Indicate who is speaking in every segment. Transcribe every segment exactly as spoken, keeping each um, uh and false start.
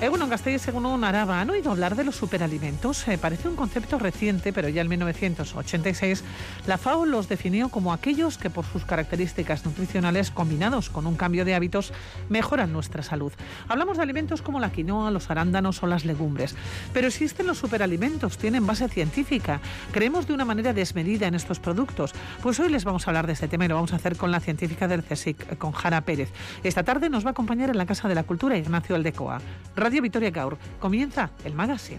Speaker 1: Egunon Gasteiz, egunon Araba. ¿Han oído hablar de los superalimentos? Eh, parece un concepto reciente, pero ya en mil novecientos ochenta y seis la FAO los definió como aquellos que por sus características nutricionales combinados con un cambio de hábitos mejoran nuestra salud. Hablamos de alimentos como la quinoa, los arándanos o las legumbres. Pero existen los superalimentos, tienen base científica. Creemos de una manera desmedida en estos productos. Pues hoy les vamos a hablar de este tema y lo vamos a hacer con la científica del CSIC, con Jara Pérez. Esta tarde nos va a acompañar en la Casa de la Cultura Ignacio Aldecoa. Radio Vitoria Gaur. Comienza el Magazine.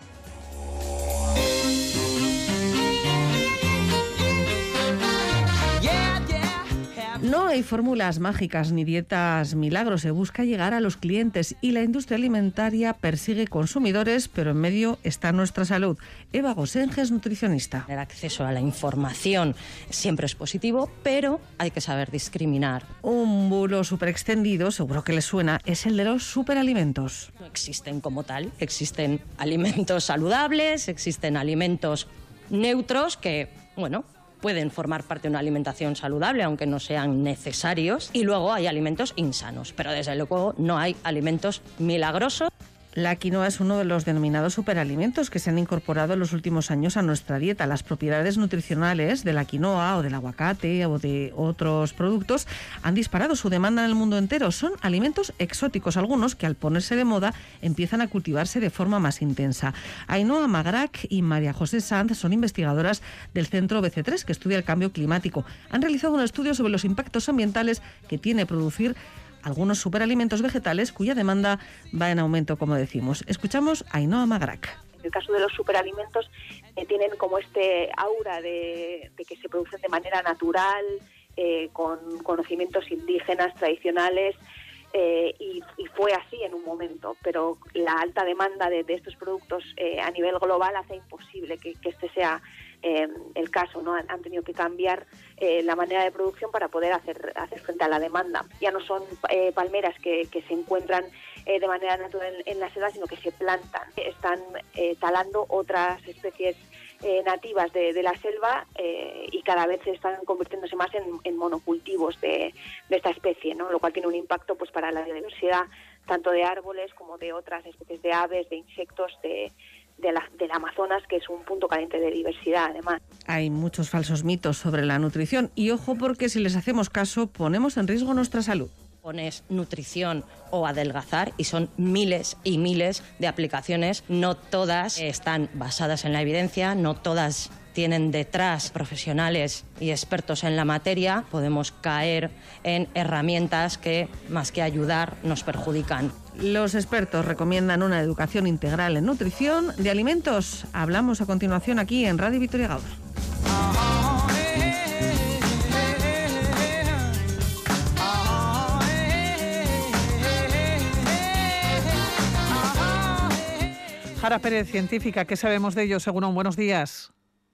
Speaker 2: No hay fórmulas mágicas ni dietas milagros, se busca llegar a los clientes y la industria alimentaria persigue consumidores, pero en medio está nuestra salud. Eva Gosenje es nutricionista.
Speaker 3: El acceso a la información siempre es positivo, pero hay que saber discriminar.
Speaker 2: Un bulo súper extendido, seguro que les suena, es el de los superalimentos.
Speaker 3: No existen como tal, existen alimentos saludables, existen alimentos neutros que, bueno, pueden formar parte de una alimentación saludable, aunque no sean necesarios. Y luego hay alimentos insanos, pero desde luego no hay alimentos milagrosos.
Speaker 2: La quinoa es uno de los denominados superalimentos que se han incorporado en los últimos años a nuestra dieta. Las propiedades nutricionales de la quinoa o del aguacate o de otros productos han disparado su demanda en el mundo entero. Son alimentos exóticos, algunos que al ponerse de moda empiezan a cultivarse de forma más intensa. Ainhoa Magrac y María José Sanz son investigadoras del Centro B C tres que estudia el cambio climático. Han realizado un estudio sobre los impactos ambientales que tiene producir algunos superalimentos vegetales cuya demanda va en aumento, como decimos. Escuchamos a Ainhoa Magrac.
Speaker 4: En el caso de los superalimentos, eh, tienen como este aura de, de que se producen de manera natural, eh, con conocimientos indígenas, tradicionales, eh, y, y fue así en un momento, pero la alta demanda de, de estos productos eh, a nivel global hace imposible que, que este sea Eh, el caso, ¿no? Han, han tenido que cambiar eh, la manera de producción para poder hacer, hacer frente a la demanda. Ya no son eh, palmeras que, que se encuentran eh, de manera natural en, en la selva, sino que se plantan. Están eh, talando otras especies eh, nativas de, de la selva eh, y cada vez están convirtiéndose más en, en monocultivos de, de esta especie, ¿no? Lo cual tiene un impacto pues para la biodiversidad tanto de árboles como de otras especies de aves, de insectos, de De la, del Amazonas, que es un punto caliente de diversidad, además.
Speaker 2: Hay muchos falsos mitos sobre la nutrición y ojo porque si les hacemos caso ponemos en riesgo nuestra salud.
Speaker 3: Pones nutrición o adelgazar y son miles y miles de aplicaciones. No todas están basadas en la evidencia, no todas tienen detrás profesionales y expertos en la materia. Podemos caer en herramientas que, más que ayudar, nos perjudican.
Speaker 2: Los expertos recomiendan una educación integral en nutrición. De alimentos hablamos a continuación aquí en Radio Vitoria Gaur.
Speaker 1: Jara Pérez, científica, ¿qué sabemos de ellos? Según buenos días.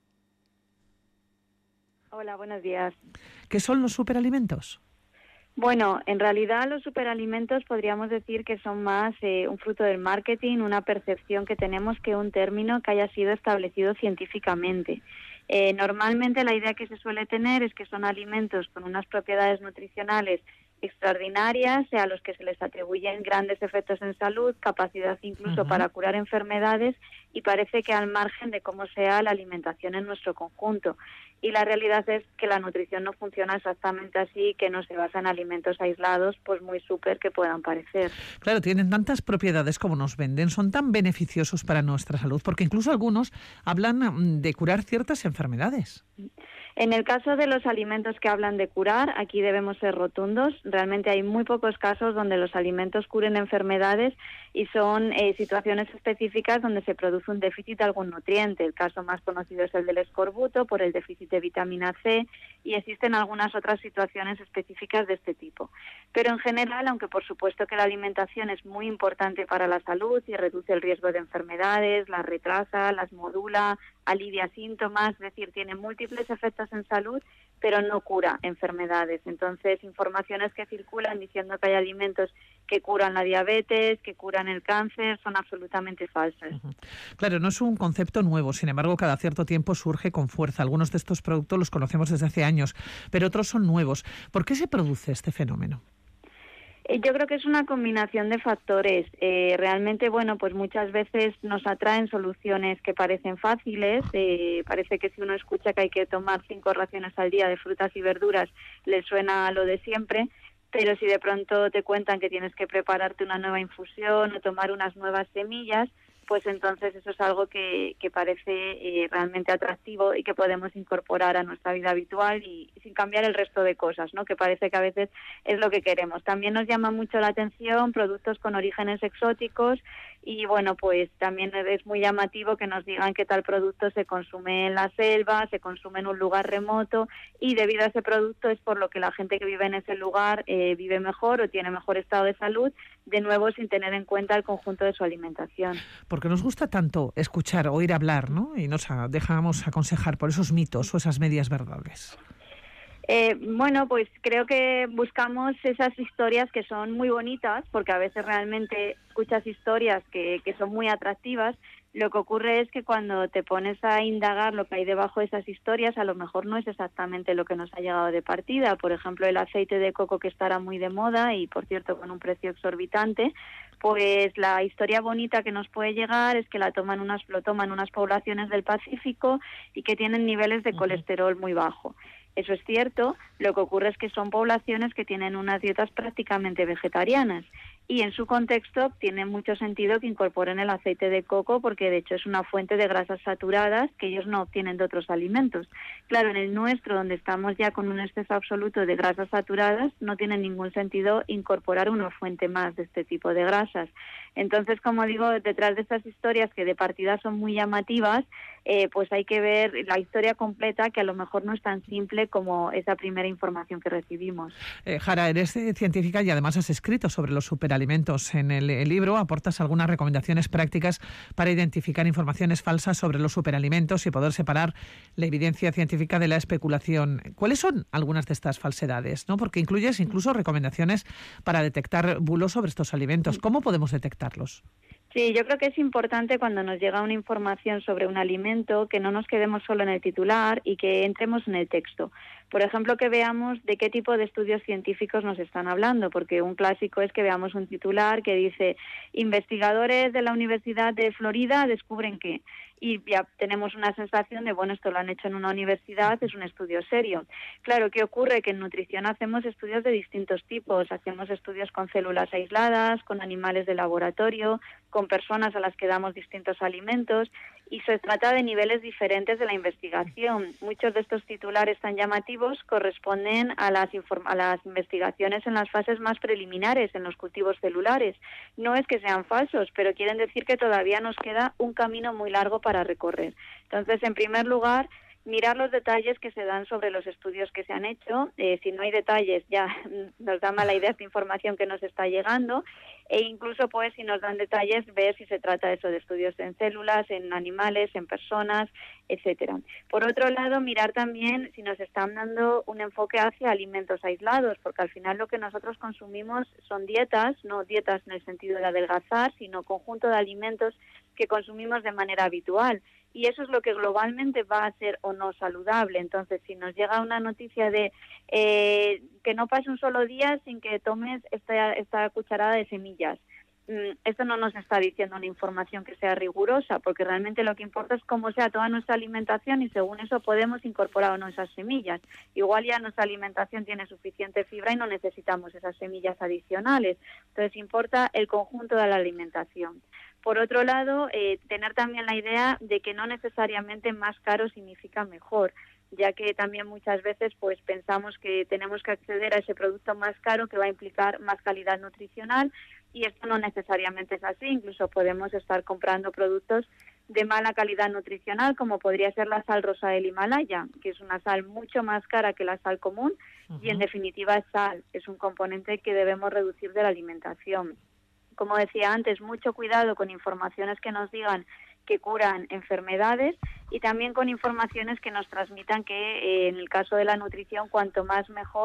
Speaker 5: Hola, buenos días.
Speaker 1: ¿Qué son los superalimentos?
Speaker 5: Bueno, en realidad los superalimentos podríamos decir que son más eh, un fruto del marketing, una percepción que tenemos que un término que haya sido establecido científicamente. Eh, normalmente la idea que se suele tener es que son alimentos con unas propiedades nutricionales extraordinarias, a los que se les atribuyen grandes efectos en salud, capacidad incluso uh-huh. para curar enfermedades, y parece que al margen de cómo sea la alimentación en nuestro conjunto. Y la realidad es que la nutrición no funciona exactamente así, que no se basa en alimentos aislados, pues muy súper que puedan parecer.
Speaker 1: Claro, tienen tantas propiedades como nos venden, son tan beneficiosos para nuestra salud, porque incluso algunos hablan de curar ciertas enfermedades.
Speaker 5: En el caso de los alimentos que hablan de curar, aquí debemos ser rotundos. Realmente hay muy pocos casos donde los alimentos curen enfermedades y son eh, situaciones específicas donde se produce un déficit de algún nutriente. El caso más conocido es el del escorbuto por el déficit de vitamina C, y existen algunas otras situaciones específicas de este tipo. Pero en general, aunque por supuesto que la alimentación es muy importante para la salud y reduce el riesgo de enfermedades, las retrasa, las modula, alivia síntomas, es decir, tiene múltiples efectos en salud, pero no cura enfermedades. Entonces, informaciones que circulan diciendo que hay alimentos que curan la diabetes, que curan el cáncer, son absolutamente falsas.
Speaker 1: Uh-huh. Claro, no es un concepto nuevo, sin embargo, cada cierto tiempo surge con fuerza. Algunos de estos productos los conocemos desde hace años, pero otros son nuevos. ¿Por qué se produce este fenómeno?
Speaker 5: Yo creo que es una combinación de factores. Eh, realmente, bueno, pues muchas veces nos atraen soluciones que parecen fáciles. Eh, parece que si uno escucha que hay que tomar cinco raciones al día de frutas y verduras, le suena a lo de siempre. Pero si de pronto te cuentan que tienes que prepararte una nueva infusión o tomar unas nuevas semillas, pues entonces eso es algo que, que parece eh, realmente atractivo y que podemos incorporar a nuestra vida habitual y, y sin cambiar el resto de cosas, ¿no? Que parece que a veces es lo que queremos. También nos llama mucho la atención productos con orígenes exóticos y, bueno, pues también es muy llamativo que nos digan que tal producto se consume en la selva, se consume en un lugar remoto y debido a ese producto es por lo que la gente que vive en ese lugar eh, vive mejor o tiene mejor estado de salud, de nuevo sin tener en cuenta el conjunto de su alimentación.
Speaker 1: Porque nos gusta tanto escuchar, oír hablar, ¿no? Y nos dejamos aconsejar por esos mitos o esas medias verdades.
Speaker 5: Eh, bueno, pues creo que buscamos esas historias que son muy bonitas, porque a veces realmente escuchas historias que, que son muy atractivas. Lo que ocurre es que cuando te pones a indagar lo que hay debajo de esas historias, a lo mejor no es exactamente lo que nos ha llegado de partida. Por ejemplo, el aceite de coco que estará muy de moda y, por cierto, con un precio exorbitante, pues la historia bonita que nos puede llegar es que la toman unas, lo toman unas poblaciones del Pacífico y que tienen niveles de colesterol muy bajo. Eso es cierto, lo que ocurre es que son poblaciones que tienen unas dietas prácticamente vegetarianas y en su contexto tiene mucho sentido que incorporen el aceite de coco porque de hecho es una fuente de grasas saturadas que ellos no obtienen de otros alimentos. Claro, en el nuestro, donde estamos ya con un exceso absoluto de grasas saturadas, no tiene ningún sentido incorporar una fuente más de este tipo de grasas. Entonces, como digo, detrás de estas historias que de partida son muy llamativas, eh, pues hay que ver la historia completa, que a lo mejor no es tan simple como esa primera información que recibimos.
Speaker 1: Eh, Jara, eres científica y además has escrito sobre los superalimentos. En el, el libro aportas algunas recomendaciones prácticas para identificar informaciones falsas sobre los superalimentos y poder separar la evidencia científica de la especulación. ¿Cuáles son algunas de estas falsedades? ¿No? Porque incluyes incluso recomendaciones para detectar bulos sobre estos alimentos. ¿Cómo podemos detectarlos?
Speaker 5: Sí, yo creo que es importante cuando nos llega una información sobre un alimento que no nos quedemos solo en el titular y que entremos en el texto. Por ejemplo, que veamos de qué tipo de estudios científicos nos están hablando, porque un clásico es que veamos un titular que dice investigadores de la Universidad de Florida descubren que, y ya tenemos una sensación de, bueno, esto lo han hecho en una universidad, es un estudio serio. Claro, ¿qué ocurre? Que en nutrición hacemos estudios de distintos tipos, hacemos estudios con células aisladas, con animales de laboratorio, con personas a las que damos distintos alimentos, y se trata de niveles diferentes de la investigación. Muchos de estos titulares tan llamativos corresponden a las, inform- a las investigaciones en las fases más preliminares, en los cultivos celulares. No es que sean falsos, pero quieren decir que todavía nos queda un camino muy largo para recorrer. Entonces, en primer lugar, mirar los detalles que se dan sobre los estudios que se han hecho. Eh, si no hay detalles, ya nos da mala idea esta información que nos está llegando. E incluso, pues, si nos dan detalles, ver si se trata eso de estudios en células, en animales, en personas, etcétera. Por otro lado, mirar también si nos están dando un enfoque hacia alimentos aislados, porque al final lo que nosotros consumimos son dietas, no dietas en el sentido de adelgazar, sino conjunto de alimentos que consumimos de manera habitual. Y eso es lo que globalmente va a ser o no saludable. Entonces, si nos llega una noticia de eh, que no pase un solo día sin que tomes esta, esta cucharada de semillas, mmm, esto no nos está diciendo una información que sea rigurosa, porque realmente lo que importa es cómo sea toda nuestra alimentación y según eso podemos incorporar o no esas semillas. Igual ya nuestra alimentación tiene suficiente fibra y no necesitamos esas semillas adicionales. Entonces, importa el conjunto de la alimentación. Por otro lado, eh, tener también la idea de que no necesariamente más caro significa mejor, ya que también muchas veces pues pensamos que tenemos que acceder a ese producto más caro que va a implicar más calidad nutricional y esto no necesariamente es así. Incluso podemos estar comprando productos de mala calidad nutricional, como podría ser la sal rosa del Himalaya, que es una sal mucho más cara que la sal común. Uh-huh. Y en definitiva es sal, es un componente que debemos reducir de la alimentación. Como decía antes, mucho cuidado con informaciones que nos digan que curan enfermedades y también con informaciones que nos transmitan que eh, en el caso de la nutrición cuanto más mejor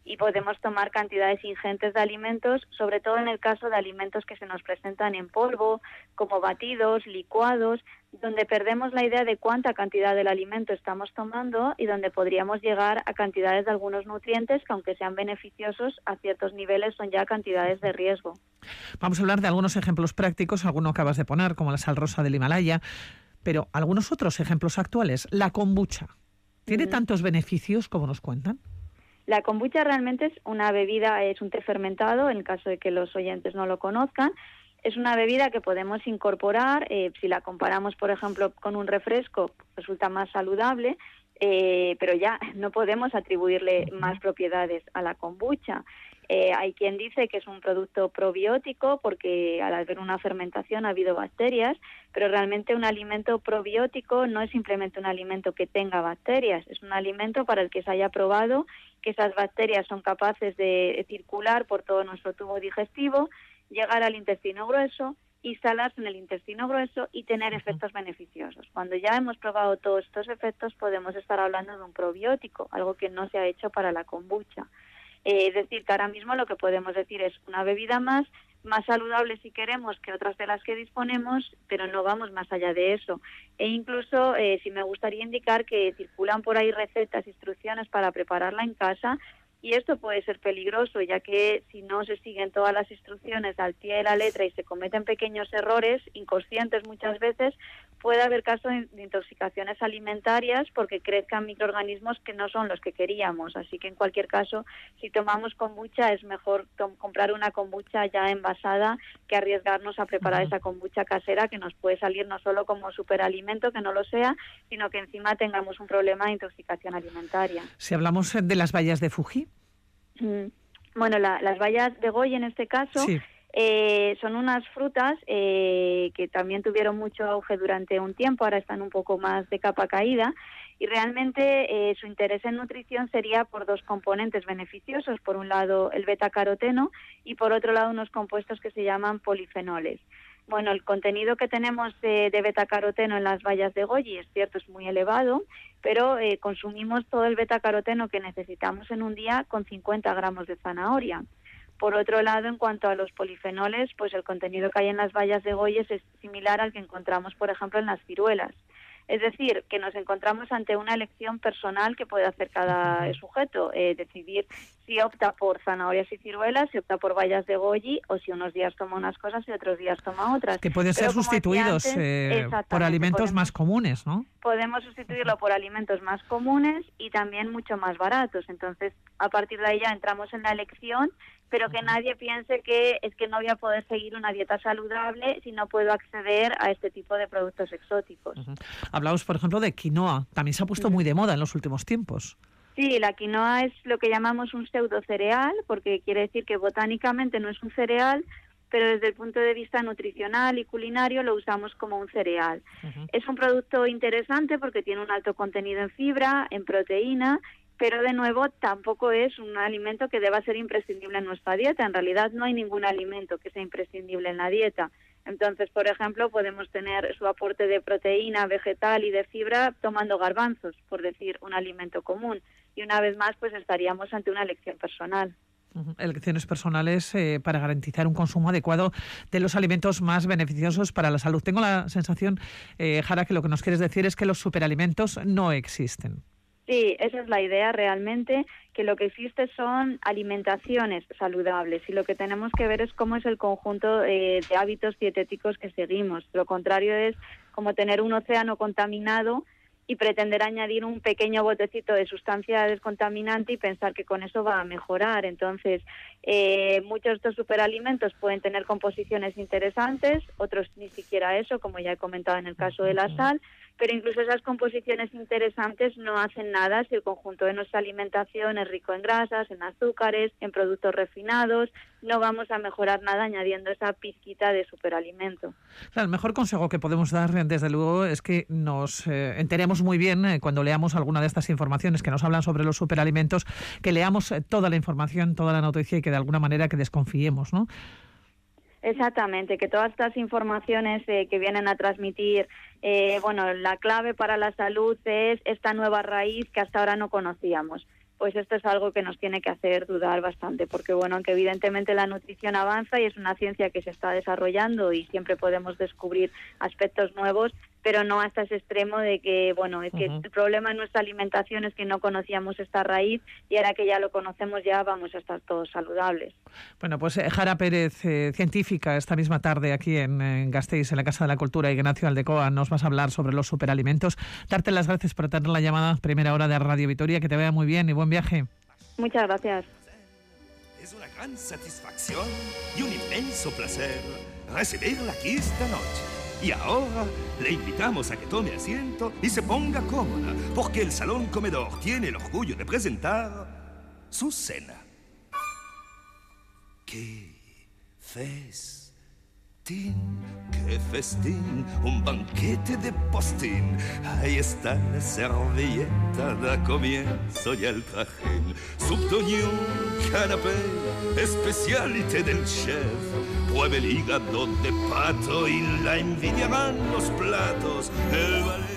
Speaker 5: y podemos tomar cantidades ingentes de alimentos, sobre todo en el caso de alimentos que se nos presentan en polvo, como batidos, licuados, donde perdemos la idea de cuánta cantidad del alimento estamos tomando y donde podríamos llegar a cantidades de algunos nutrientes que, aunque sean beneficiosos, a ciertos niveles son ya cantidades de riesgo.
Speaker 1: Vamos a hablar de algunos ejemplos prácticos, alguno acabas de poner, como la sal rosa del Himalaya, pero algunos otros ejemplos actuales. La kombucha, ¿tiene mm. tantos beneficios como nos cuentan?
Speaker 5: La kombucha realmente es una bebida, es un té fermentado, en caso de que los oyentes no lo conozcan. Es una bebida que podemos incorporar, eh, si la comparamos, por ejemplo, con un refresco, resulta más saludable, eh, pero ya no podemos atribuirle más propiedades a la kombucha. Eh, hay quien dice que es un producto probiótico porque al haber una fermentación ha habido bacterias, pero realmente un alimento probiótico no es simplemente un alimento que tenga bacterias, es un alimento para el que se haya probado que esas bacterias son capaces de circular por todo nuestro tubo digestivo, llegar al intestino grueso, instalarse en el intestino grueso y tener efectos beneficiosos. Cuando ya hemos probado todos estos efectos, podemos estar hablando de un probiótico, algo que no se ha hecho para la kombucha. Eh, es decir, que ahora mismo lo que podemos decir es una bebida más, más saludable si queremos que otras de las que disponemos, pero no vamos más allá de eso. E incluso, eh, si me gustaría indicar que circulan por ahí recetas, instrucciones para prepararla en casa, y esto puede ser peligroso, ya que si no se siguen todas las instrucciones al pie de la letra y se cometen pequeños errores, inconscientes muchas veces, puede haber casos de intoxicaciones alimentarias porque crezcan microorganismos que no son los que queríamos. Así que en cualquier caso, si tomamos kombucha, es mejor comprar una kombucha ya envasada que arriesgarnos a preparar uh-huh. esa kombucha casera, que nos puede salir no solo como superalimento, que no lo sea, sino que encima tengamos un problema de intoxicación alimentaria.
Speaker 1: Si hablamos de las bayas de Fuji.
Speaker 5: Bueno, la, las bayas de Goji en este caso sí. eh, son unas frutas eh, que también tuvieron mucho auge durante un tiempo, ahora están un poco más de capa caída y realmente eh, su interés en nutrición sería por dos componentes beneficiosos, por un lado el betacaroteno y por otro lado unos compuestos que se llaman polifenoles. Bueno, el contenido que tenemos de, de betacaroteno en las bayas de Goji, es cierto, es muy elevado, pero eh, consumimos todo el betacaroteno que necesitamos en un día con cincuenta gramos de zanahoria. Por otro lado, en cuanto a los polifenoles, pues el contenido que hay en las bayas de Goji es similar al que encontramos, por ejemplo, en las ciruelas. Es decir, que nos encontramos ante una elección personal que puede hacer cada sujeto, eh, decidir si opta por zanahorias y ciruelas, si opta por bayas de Goji o si unos días toma unas cosas y otros días toma otras.
Speaker 1: Que pueden ser sustituidos antes, eh, por alimentos podemos, más comunes, ¿no?
Speaker 5: Podemos sustituirlo por alimentos más comunes y también mucho más baratos. Entonces, a partir de ahí ya entramos en la elección, pero que nadie piense que es que no voy a poder seguir una dieta saludable si no puedo acceder a este tipo de productos exóticos.
Speaker 1: Uh-huh. Hablamos, por ejemplo, de quinoa. También se ha puesto uh-huh. muy de moda en los últimos tiempos.
Speaker 5: Sí, la quinoa es lo que llamamos un pseudo cereal, porque quiere decir que botánicamente no es un cereal, pero desde el punto de vista nutricional y culinario lo usamos como un cereal. Uh-huh. Es un producto interesante porque tiene un alto contenido en fibra, en proteína, pero de nuevo tampoco es un alimento que deba ser imprescindible en nuestra dieta. En realidad no hay ningún alimento que sea imprescindible en la dieta. Entonces, por ejemplo, podemos tener su aporte de proteína vegetal y de fibra tomando garbanzos, por decir un alimento común. Y una vez más, pues estaríamos ante una elección personal.
Speaker 1: Elecciones personales eh, para garantizar un consumo adecuado de los alimentos más beneficiosos para la salud. Tengo la sensación, eh, Jara, que lo que nos quieres decir es que los superalimentos no existen.
Speaker 5: Sí, esa es la idea realmente, que lo que existe son alimentaciones saludables y lo que tenemos que ver es cómo es el conjunto eh, de hábitos dietéticos que seguimos. Lo contrario es como tener un océano contaminado y pretender añadir un pequeño botecito de sustancia descontaminante y pensar que con eso va a mejorar. Entonces, eh, muchos de estos superalimentos pueden tener composiciones interesantes, otros ni siquiera eso, como ya he comentado en el caso de la sal, pero incluso esas composiciones interesantes no hacen nada si el conjunto de nuestra alimentación es rico en grasas, en azúcares, en productos refinados. No vamos a mejorar nada añadiendo esa pizquita de superalimento.
Speaker 1: Claro, el mejor consejo que podemos dar, desde luego, es que nos eh, enteremos muy bien eh, cuando leamos alguna de estas informaciones que nos hablan sobre los superalimentos, que leamos eh, toda la información, toda la noticia y que de alguna manera que desconfiemos, ¿no?
Speaker 5: Exactamente, que todas estas informaciones eh, que vienen a transmitir, eh, bueno, la clave para la salud es esta nueva raíz que hasta ahora no conocíamos. pues esto es algo que nos tiene que hacer dudar bastante, porque bueno, aunque evidentemente la nutrición avanza y es una ciencia que se está desarrollando y siempre podemos descubrir aspectos nuevos, pero no hasta ese extremo de que, bueno, es que uh-huh. el problema en nuestra alimentación es que no conocíamos esta raíz y ahora que ya lo conocemos ya vamos a estar todos saludables.
Speaker 1: Bueno, pues eh, Jara Pérez, eh, científica, esta misma tarde aquí en, en Gasteiz, en la Casa de la Cultura, Ignacio Aldecoa, nos vas a hablar sobre los superalimentos. Darte las gracias por tener la llamada primera hora de Radio Vitoria, que te vaya muy bien y buen viaje.
Speaker 5: Muchas gracias.
Speaker 6: Es una gran satisfacción y un inmenso placer recibirla aquí esta noche. Y ahora le invitamos a que tome asiento y se ponga cómoda, porque el Salón Comedor tiene el orgullo de presentar su cena. ¡Qué festín! ¡Qué festín! Un banquete de postín. Ahí está la servilleta, da comienzo ya el trajín. Subtoñón, canapé, especialité del chef. Pruebe el hígado de pato y la envidiarán los platos. El ballet